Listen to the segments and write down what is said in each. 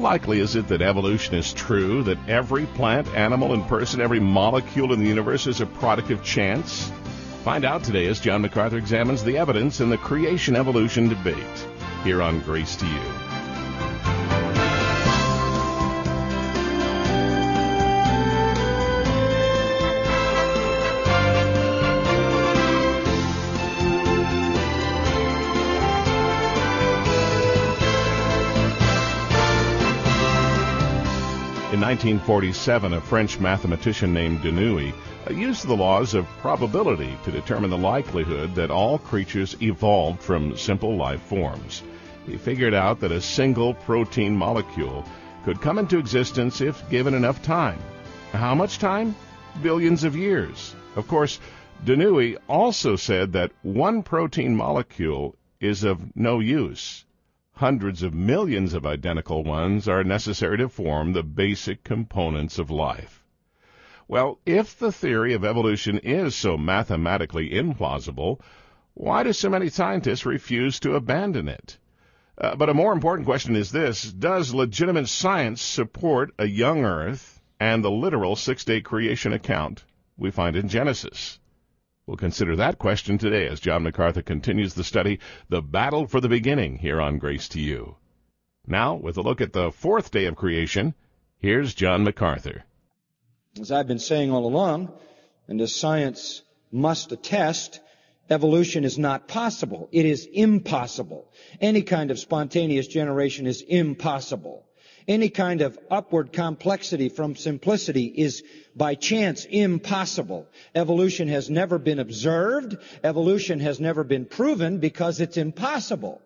likely is it that evolution is true, that every plant, animal, and person, every molecule in the universe is a product of chance? Find out today as John MacArthur examines the evidence in the creation-evolution debate, here on Grace to You. In 1947, a French mathematician named Deneuve used the laws of probability to determine the likelihood that all creatures evolved from simple life forms. He figured out that a single protein molecule could come into existence if given enough time. How much time? Billions of years. Of course, Deneuve also said that one protein molecule is of no use. Hundreds of millions of identical ones are necessary to form the basic components of life. Well, if the theory of evolution is so mathematically implausible, why do so many scientists refuse to abandon it? But a more important question is this: does legitimate science support a young earth and the literal six-day creation account we find in Genesis? We'll consider that question today as John MacArthur continues the study, The Battle for the Beginning, here on Grace to You. Now, with a look at the fourth day of creation, here's John MacArthur. As I've been saying all along, and as science must attest, evolution is not possible. It is impossible. Any kind of spontaneous generation is impossible. Any kind of upward complexity from simplicity is by chance impossible. Evolution has never been observed. Evolution has never been proven because it's impossible.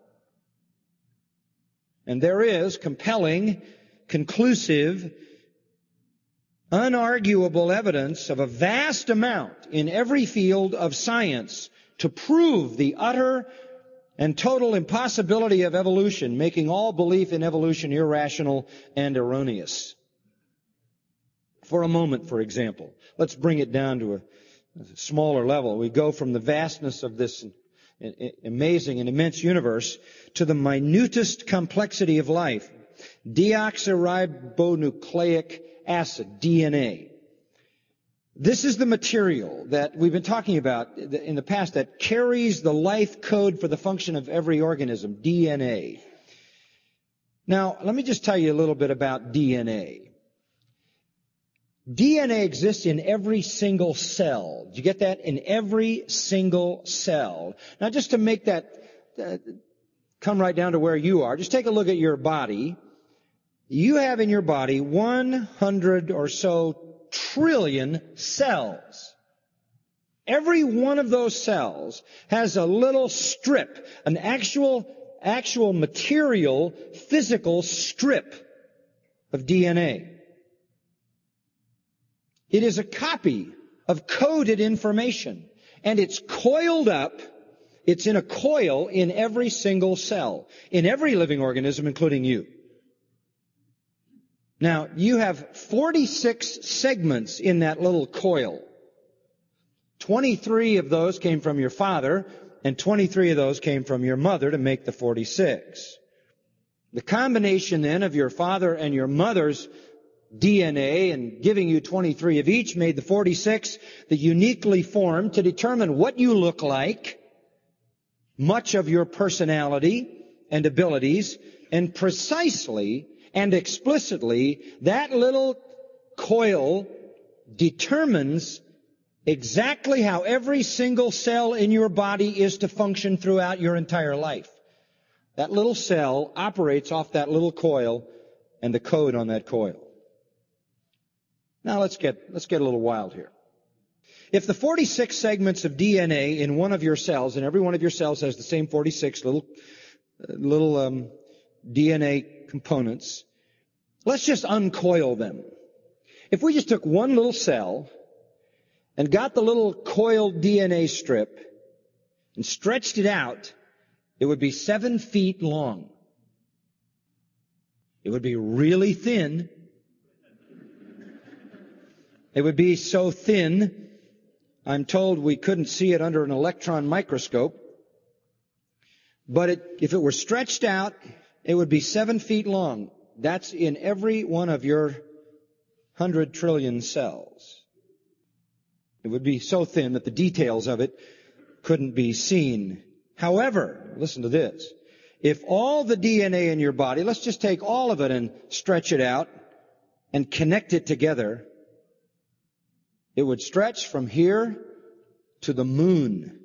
And there is compelling, conclusive, unarguable evidence of a vast amount in every field of science to prove the utter and total impossibility of evolution, making all belief in evolution irrational and erroneous. For a moment, for example, let's bring it down to a smaller level. We go from the vastness of this amazing and immense universe to the minutest complexity of life. Deoxyribonucleic acid, DNA. This is the material that we've been talking about in the past that carries the life code for the function of every organism, DNA. Now, let me just tell you a little bit about DNA. DNA exists in every single cell. Did you get that? In every single cell. Now, just to make that come right down to where you are, just take a look at your body. You have in your body 100 or so trillion cells. Every one of those cells has a little strip, an actual material, physical strip of DNA. It is a copy of coded information, and it's coiled up. It's in a coil in every single cell, in every living organism, including you. Now, you have 46 segments in that little coil. 23 of those came from your father, and 23 of those came from your mother to make the 46. The combination then of your father and your mother's DNA and giving you 23 of each made the 46 that uniquely formed to determine what you look like, much of your personality and abilities, and precisely and explicitly, that little coil determines exactly how every single cell in your body is to function throughout your entire life. That little cell operates off that little coil and the code on that coil. Now let's get a little wild here. If the 46 segments of DNA in one of your cells, and every one of your cells has the same 46 little DNA components, let's just uncoil them. If we just took one little cell and got the little coiled DNA strip and stretched it out, it would be 7 feet long. It would be really thin. It would be so thin, I'm told we couldn't see it under an electron microscope. But if it were stretched out, it would be 7 feet long. That's in every one of your 100 trillion cells. It would be so thin that the details of it couldn't be seen. However, listen to this. If all the DNA in your body, let's just take all of it and stretch it out and connect it together, it would stretch from here to the moon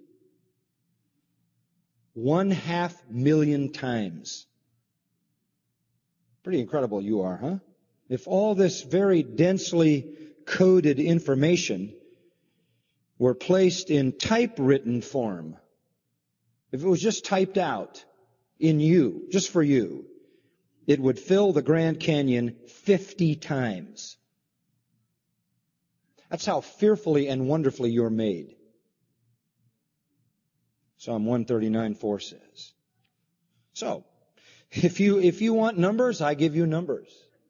500,000 times. Pretty incredible you are, huh? If all this very densely coded information were placed in typewritten form, if it was just typed out in you, just for you, it would fill the Grand Canyon 50 times. That's how fearfully and wonderfully you're made. Psalm 139:4 says. So, if you want numbers, I give you numbers.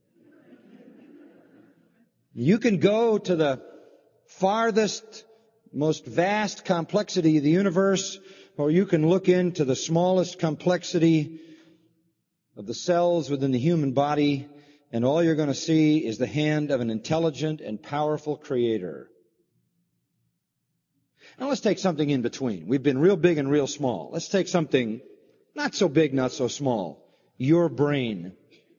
You can go to the farthest, most vast complexity of the universe, or you can look into the smallest complexity of the cells within the human body, and all you're going to see is the hand of an intelligent and powerful Creator. Now let's take something in between. We've been real big and real small. Let's take something not so big, not so small. Your brain.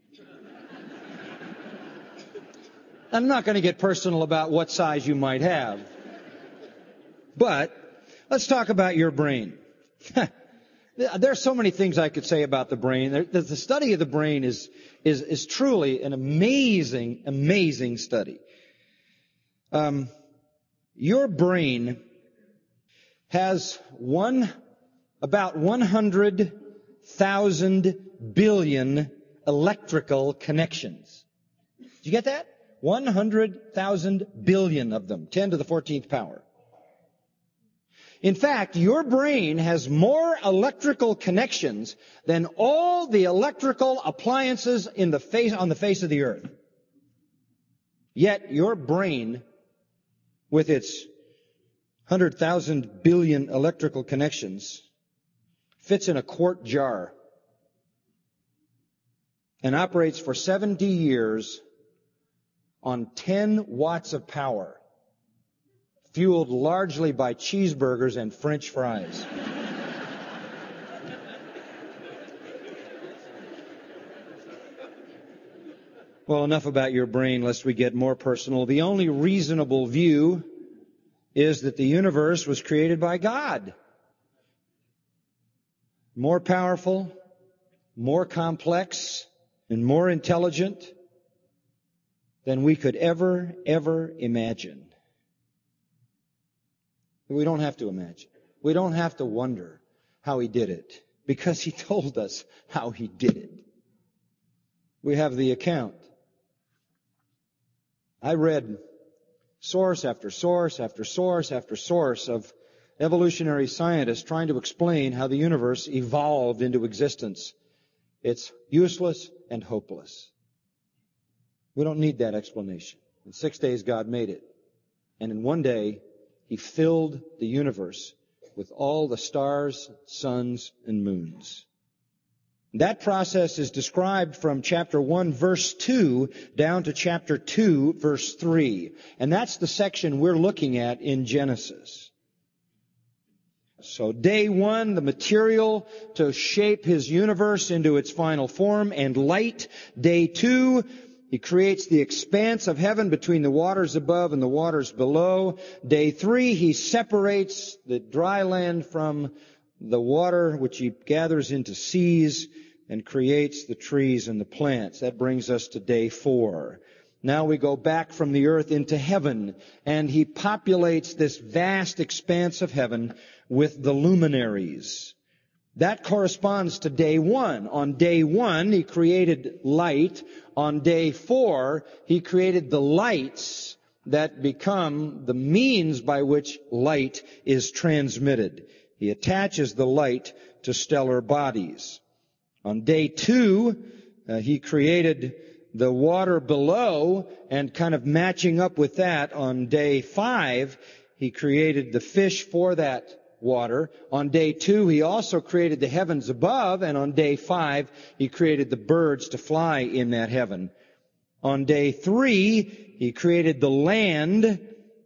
I'm not going to get personal about what size you might have. But let's talk about your brain. There's so many things I could say about the brain. The study of the brain is truly an amazing, amazing study. Your brain has about 100,000 billion electrical connections. Did you get that? 100,000 billion of them, 10 to the 14th power. In fact, your brain has more electrical connections than all the electrical appliances on the face of the earth. Yet your brain, with its 100,000 billion electrical connections, fits in a quart jar and operates for 70 years on 10 watts of power, fueled largely by cheeseburgers and French fries. Well, enough about your brain lest we get more personal. The only reasonable view is that the universe was created by God. More powerful, more complex, and more intelligent than we could ever imagine. We don't have to imagine. We don't have to wonder how He did it, because He told us how He did it. We have the account. I read source after source after source after source of evolutionary scientists trying to explain how the universe evolved into existence. It's useless and hopeless. We don't need that explanation. In 6 days, God made it. And in one day, He filled the universe with all the stars, suns, and moons. That process is described from chapter 1, verse 2, down to chapter 2, verse 3. And that's the section we're looking at in Genesis. So day 1, the material to shape His universe into its final form and light. Day 2, He creates the expanse of heaven between the waters above and the waters below. Day 3, He separates the dry land from the water, which He gathers into seas, and creates the trees and the plants. That brings us to day 4. Now we go back from the earth into heaven, and He populates this vast expanse of heaven with the luminaries. That corresponds to day 1. On day 1, He created light. On day 4, He created the lights that become the means by which light is transmitted. He attaches the light to stellar bodies. On day 2, He created the water below, and kind of matching up with that, on day 5, He created the fish for that water. On day 2, He also created the heavens above, and on day 5, He created the birds to fly in that heaven. On day 3, He created the land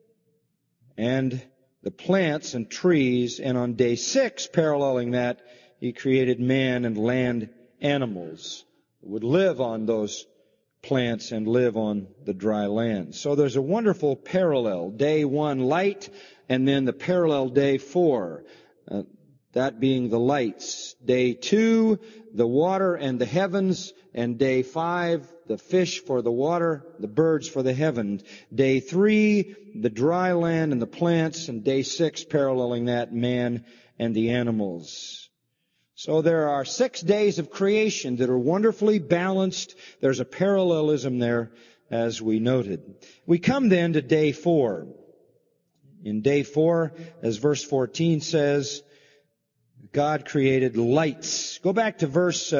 and the plants and trees, and on day 6, paralleling that, He created man and land animals that would live on those plants and live on the dry land. So there's a wonderful parallel. Day 1, light, and then the parallel day 4, that being the lights. Day 2, the water and the heavens, and day 5, the fish for the water, the birds for the heavens. Day 3, the dry land and the plants, and day 6, paralleling that, man and the animals. So there are 6 days of creation that are wonderfully balanced. There's a parallelism there, as we noted. We come then to day 4. In day 4, as verse 14 says, God created lights. Go back to verse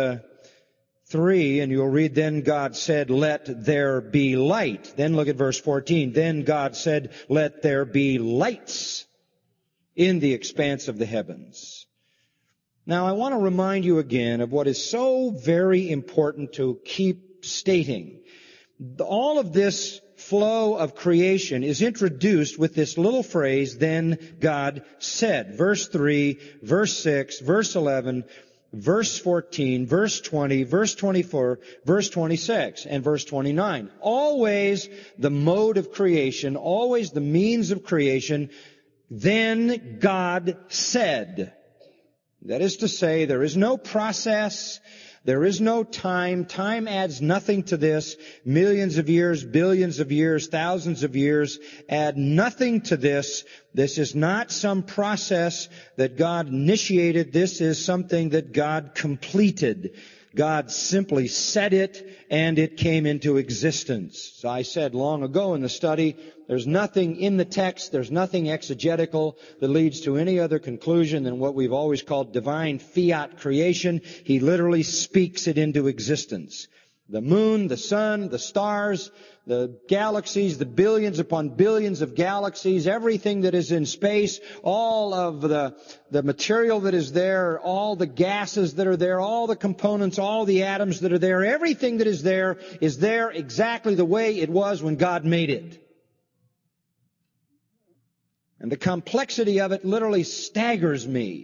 3, and you'll read, then God said, let there be light. Then look at verse 14. Then God said, let there be lights in the expanse of the heavens. Now, I want to remind you again of what is so very important to keep stating. All of this flow of creation is introduced with this little phrase, then God said. Verse 3, verse 6, verse 11, verse 14, verse 20, verse 24, verse 26, and verse 29. Always the mode of creation, always the means of creation, then God said. That is to say, there is no process, there is no time. Time adds nothing to this. Millions of years, billions of years, thousands of years add nothing to this. This is not some process that God initiated. This is something that God completed. God simply said it, and it came into existence. As I said long ago in the study, there's nothing in the text, there's nothing exegetical that leads to any other conclusion than what we've always called divine fiat creation. He literally speaks it into existence. The moon, the sun, the stars, the galaxies, the billions upon billions of galaxies, everything that is in space, all of the material that is there, all the gases that are there, all the components, all the atoms that are there, everything that is there exactly the way it was when God made it. And the complexity of it literally staggers me.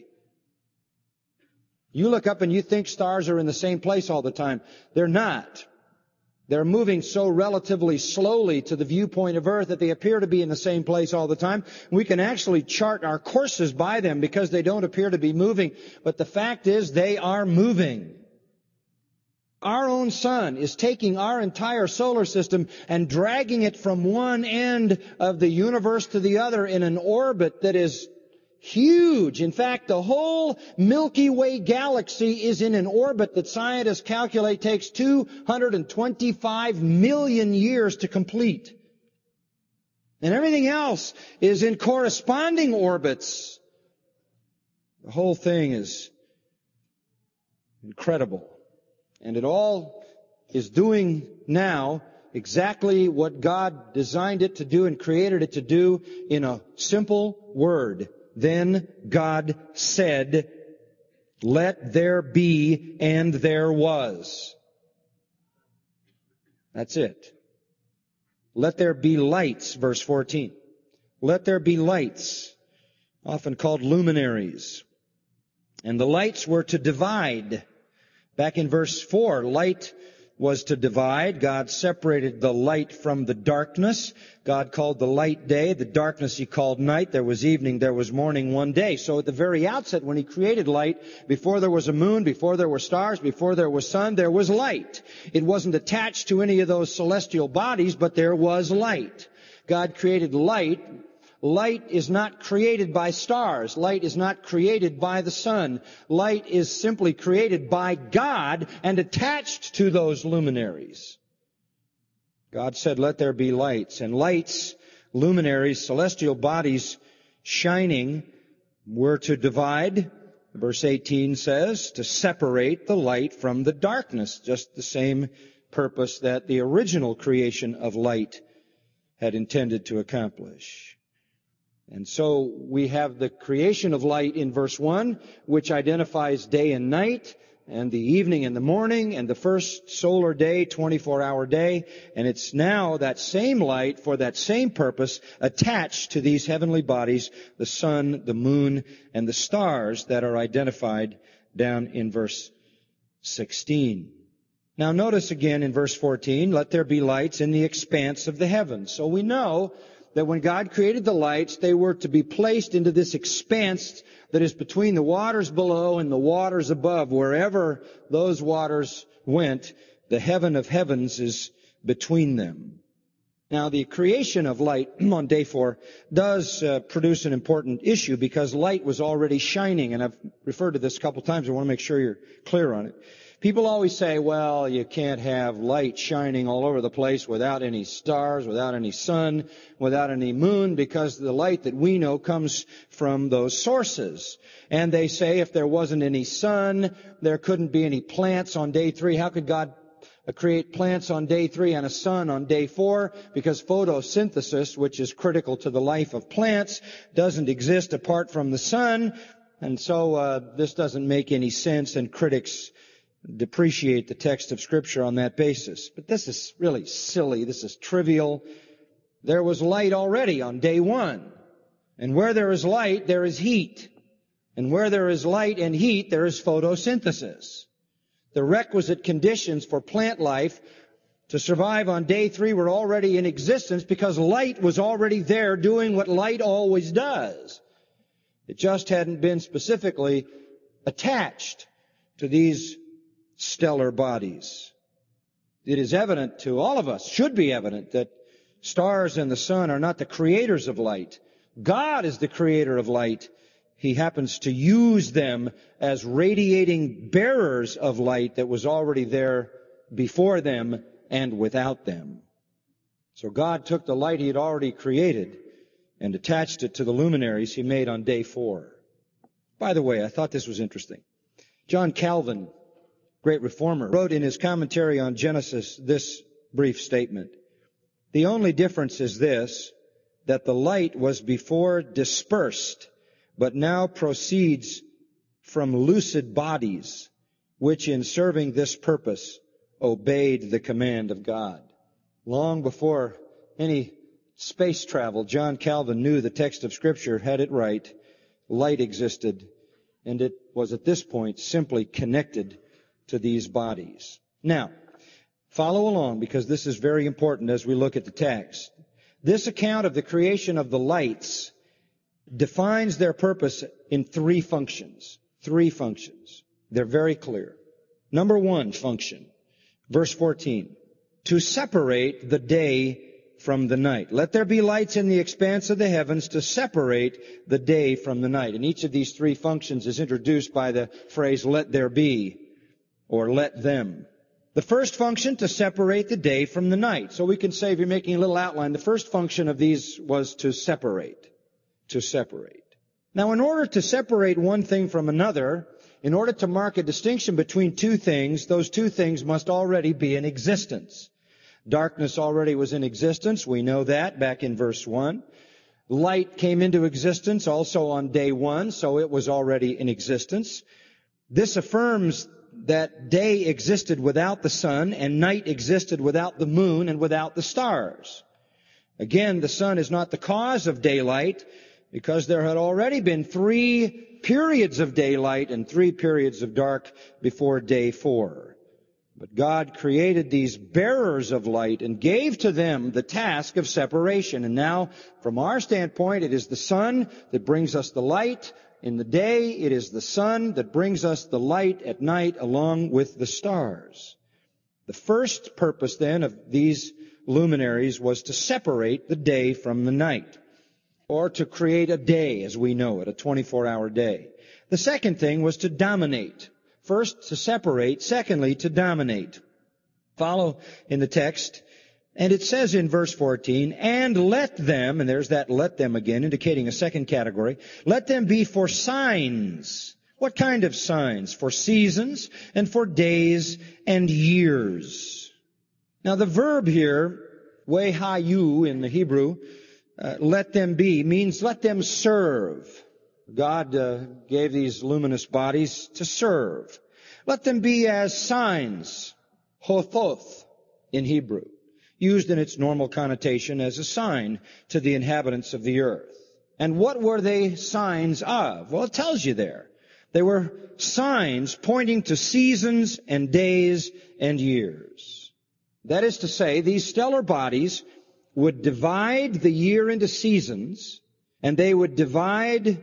You look up and you think stars are in the same place all the time. They're not. They're moving so relatively slowly to the viewpoint of Earth that they appear to be in the same place all the time. We can actually chart our courses by them because they don't appear to be moving. But the fact is, they are moving. Our own sun is taking our entire solar system and dragging it from one end of the universe to the other in an orbit that is huge. In fact, the whole Milky Way galaxy is in an orbit that scientists calculate takes 225 million years to complete. And everything else is in corresponding orbits. The whole thing is incredible. And it all is doing now exactly what God designed it to do and created it to do in a simple word. Then God said, let there be, and there was. That's it. Let there be lights, verse 14. Let there be lights, often called luminaries. And the lights were to divide. Back in verse 4, light was to divide. God separated the light from the darkness. God called the light day. The darkness He called night. There was evening, there was morning one day. So at the very outset, when He created light, before there was a moon, before there were stars, before there was sun, there was light. It wasn't attached to any of those celestial bodies, but there was light. God created light. Light is not created by stars. Light is not created by the sun. Light is simply created by God and attached to those luminaries. God said, let there be lights. And lights, luminaries, celestial bodies shining were to divide. Verse 18 says, to separate the light from the darkness. Just the same purpose that the original creation of light had intended to accomplish. And so we have the creation of light in verse 1, which identifies day and night, and the evening and the morning, and the first solar day, 24-hour day. And it's now that same light for that same purpose attached to these heavenly bodies, the sun, the moon, and the stars that are identified down in verse 16. Now notice again in verse 14, let there be lights in the expanse of the heavens. So we know that when God created the lights, they were to be placed into this expanse that is between the waters below and the waters above. Wherever those waters went, the heaven of heavens is between them. Now, the creation of light on day 4 does produce an important issue because light was already shining, and I've referred to this a couple times. I want to make sure you're clear on it. People always say, well, you can't have light shining all over the place without any stars, without any sun, without any moon, because the light that we know comes from those sources. And they say if there wasn't any sun, there couldn't be any plants on day 3. How could God create plants on day 3 and a sun on day 4? Because photosynthesis, which is critical to the life of plants, doesn't exist apart from the sun. And so this doesn't make any sense, and critics depreciate the text of Scripture on that basis. But this is really silly. This is trivial. There was light already on day 1. And where there is light, there is heat. And where there is light and heat, there is photosynthesis. The requisite conditions for plant life to survive on day 3 were already in existence because light was already there doing what light always does. It just hadn't been specifically attached to these stellar bodies. It is evident to all of us, should be evident, that stars and the sun are not the creators of light. God is the creator of light. He happens to use them as radiating bearers of light that was already there before them and without them. So God took the light He had already created and attached it to the luminaries He made on day 4. By the way, I thought this was interesting. John Calvin, great reformer, wrote in his commentary on Genesis this brief statement. The only difference is this, that the light was before dispersed, but now proceeds from lucid bodies, which in serving this purpose obeyed the command of God. Long before any space travel, John Calvin knew the text of Scripture had it right. Light existed, and it was at this point simply connected to these bodies. Now, follow along because this is very important as we look at the text. This account of the creation of the lights defines their purpose in 3 functions. 3 functions. They're very clear. Number 1 function, verse 14, to separate the day from the night. Let there be lights in the expanse of the heavens to separate the day from the night. And each of these 3 functions is introduced by the phrase, let there be, or let them. The first function, to separate the day from the night. So we can say, if you're making a little outline, the first function of these was to separate. To separate. Now, in order to separate one thing from another, in order to mark a distinction between 2 things, those 2 things must already be in existence. Darkness already was in existence. We know that back in verse 1. Light came into existence also on day 1, so it was already in existence. This affirms that day existed without the sun and night existed without the moon and without the stars. Again, the sun is not the cause of daylight because there had already been 3 periods of daylight and 3 periods of dark before day 4. But God created these bearers of light and gave to them the task of separation. And now, from our standpoint, it is the sun that brings us the light. In the day, it is the sun that brings us the light at night along with the stars. The first purpose then of these luminaries was to separate the day from the night, or to create a day as we know it, a 24-hour day. The second thing was to dominate. First, to separate. Secondly, to dominate. Follow in the text. And it says in verse 14, and let them, and there's that let them again, indicating a second category, let them be for signs. What kind of signs? For seasons and for days and years. Now the verb here, wehayu in the Hebrew, let them be means let them serve. God gave these luminous bodies to serve. Let them be as signs, hothoth in Hebrew, used in its normal connotation as a sign to the inhabitants of the earth. And what were they signs of? Well, it tells you there. They were signs pointing to seasons and days and years. That is to say, these stellar bodies would divide the year into seasons, and they would divide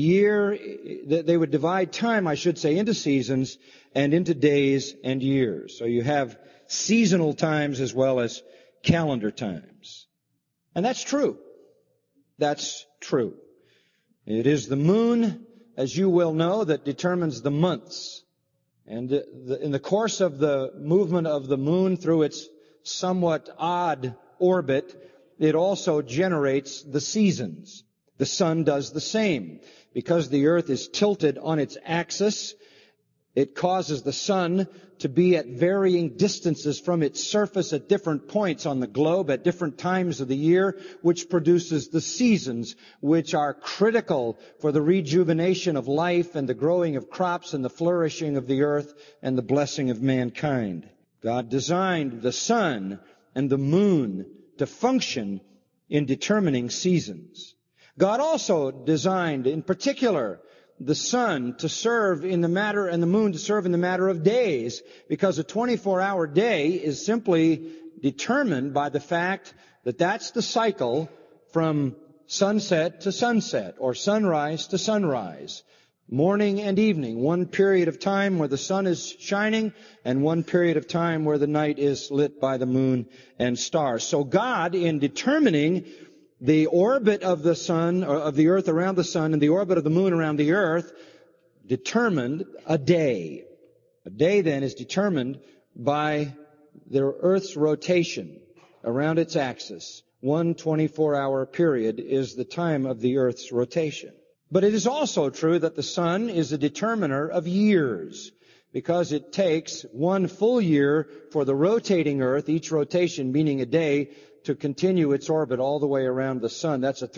time, into seasons and into days and years. So you have seasonal times as well as calendar times. And that's true. That's true. It is the moon, as you will know, that determines the months. And in the course of the movement of the moon through its somewhat odd orbit, it also generates the seasons. The sun does the same. Because the earth is tilted on its axis, it causes the sun to be at varying distances from its surface at different points on the globe at different times of the year, which produces the seasons, which are critical for the rejuvenation of life and the growing of crops and the flourishing of the earth and the blessing of mankind. God designed the sun and the moon to function in determining seasons. God also designed, in particular, the sun to serve in the matter, and the moon to serve in the matter of days, because a 24-hour day is simply determined by the fact that that's the cycle from sunset to sunset, or sunrise to sunrise, morning and evening, one period of time where the sun is shining, and one period of time where the night is lit by the moon and stars. So God, in determining the orbit of the sun, or of the earth around the sun, and the orbit of the moon around the earth, determined a day. A day then is determined by the earth's rotation around its axis. One 24-hour period is the time of the earth's rotation. But it is also true that the sun is a determiner of years, because it takes one full year for the rotating earth, each rotation meaning a day, to continue its orbit all the way around the sun. That's a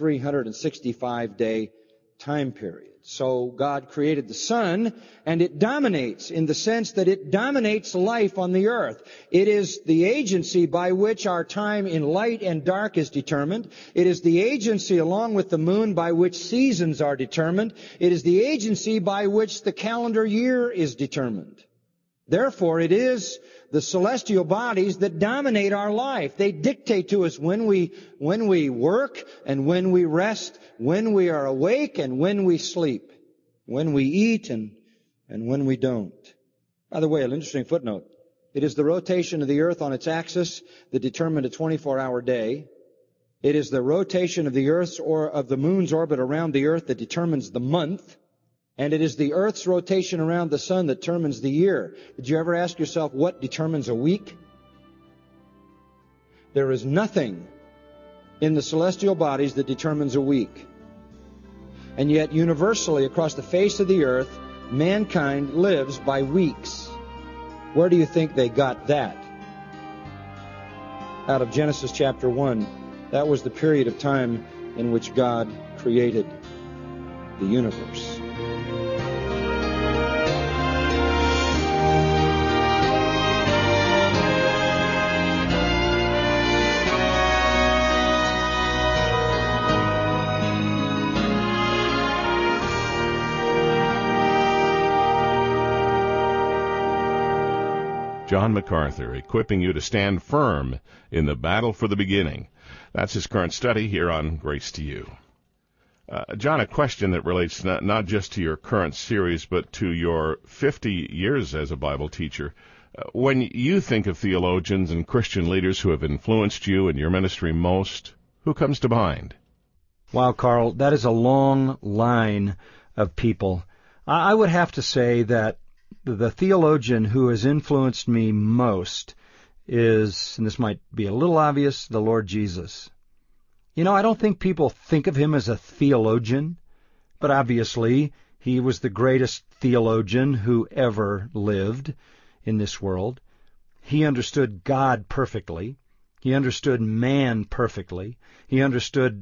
365-day time period. So God created the sun, and it dominates in the sense that it dominates life on the earth. It is the agency by which our time in light and dark is determined. It is the agency, along with the moon, by which seasons are determined. It is the agency by which the calendar year is determined. Therefore, it is the celestial bodies that dominate our life. They dictate to us when we work and when we rest, when we are awake and when we sleep, when we eat and when we don't. By the way, an interesting footnote. It is the rotation of the earth on its axis that determined a 24-hour day. It is the rotation of the earth's or of the moon's orbit around the earth that determines the month. And it is the earth's rotation around the sun that determines the year. Did you ever ask yourself what determines a week? There is nothing in the celestial bodies that determines a week. And yet, universally, across the face of the earth, mankind lives by weeks. Where do you think they got that? Out of Genesis chapter 1. That was the period of time in which God created the universe. John MacArthur, equipping you to stand firm in the battle for the beginning. That's his current study here on Grace to You. John, a question that relates not just to your current series, but to your 50 years as a Bible teacher. When you think of theologians and Christian leaders who have influenced you and your ministry most, who comes to mind? Wow, Carl, that is a long line of people. I would have to say that the theologian who has influenced me most is, and this might be a little obvious, the Lord Jesus. You know, I don't think people think of him as a theologian, but obviously he was the greatest theologian who ever lived in this world. He understood God perfectly. He understood man perfectly. He understood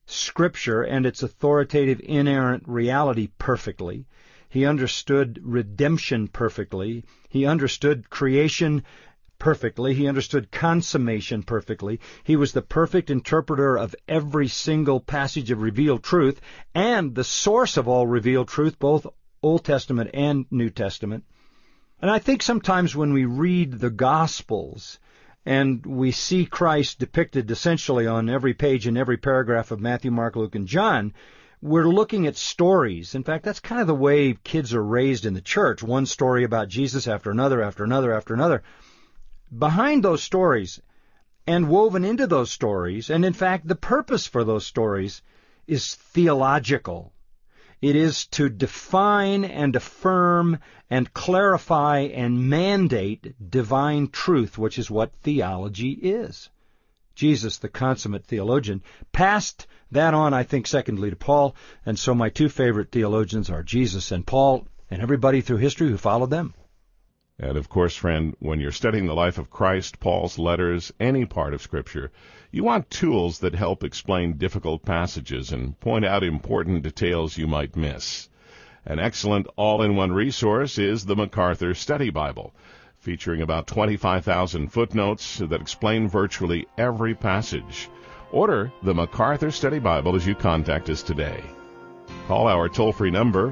Scripture and its authoritative, inerrant reality perfectly. He understood redemption perfectly. He understood creation perfectly. He understood consummation perfectly. He was the perfect interpreter of every single passage of revealed truth and the source of all revealed truth, both Old Testament and New Testament. And I think sometimes when we read the Gospels and we see Christ depicted essentially on every page and every paragraph of Matthew, Mark, Luke, and John, we're looking at stories. In fact, that's kind of the way kids are raised in the church, one story about Jesus after another, after another, after another. Behind those stories and woven into those stories, and in fact the purpose for those stories, is theological. It is to define and affirm and clarify and mandate divine truth, which is what theology is. Jesus, the consummate theologian, passed that on, I think, secondly to Paul, and so my two favorite theologians are Jesus and Paul, and everybody through history who followed them. And of course, friend, when you're studying the life of Christ, Paul's letters, any part of Scripture, you want tools that help explain difficult passages and point out important details you might miss. An excellent all-in-one resource is the MacArthur Study Bible, featuring about 25,000 footnotes that explain virtually every passage. Order the MacArthur Study Bible as you contact us today. Call our toll-free number,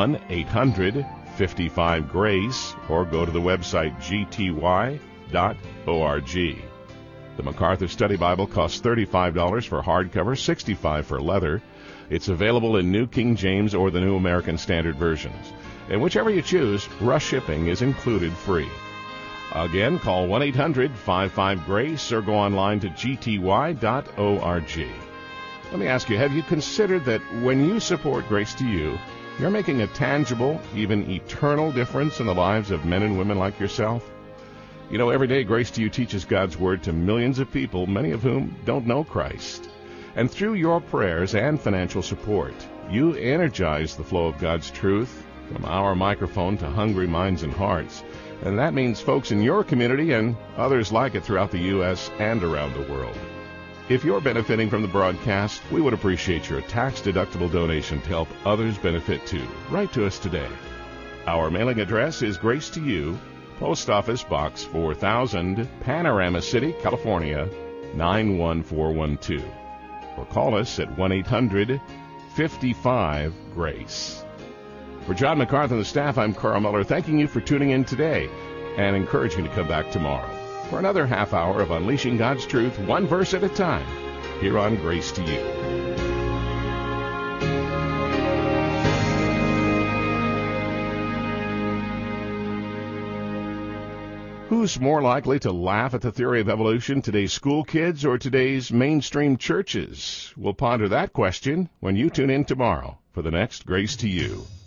1-800-55-GRACE, or go to the website gty.org. The MacArthur Study Bible costs $35 for hardcover, $65 for leather. It's available in New King James or the New American Standard versions. And whichever you choose, rush shipping is included free. Again, call 1-800-55-GRACE or go online to gty.org. Let me ask you, have you considered that when you support Grace to You, you're making a tangible, even eternal difference in the lives of men and women like yourself? You know, every day Grace to You teaches God's Word to millions of people, many of whom don't know Christ. And through your prayers and financial support, you energize the flow of God's truth from our microphone to hungry minds and hearts. And that means folks in your community and others like it throughout the U.S. and around the world. If you're benefiting from the broadcast, we would appreciate your tax-deductible donation to help others benefit too. Write to us today. Our mailing address is Grace to You, Post Office Box 4000, Panorama City, California, 91412. Or call us at 1-800-55-GRACE. For John MacArthur and the staff, I'm Carl Miller, thanking you for tuning in today and encouraging you to come back tomorrow for another half hour of unleashing God's truth, one verse at a time, here on Grace to You. Who's more likely to laugh at the theory of evolution, today's school kids or today's mainstream churches? We'll ponder that question when you tune in tomorrow for the next Grace to You.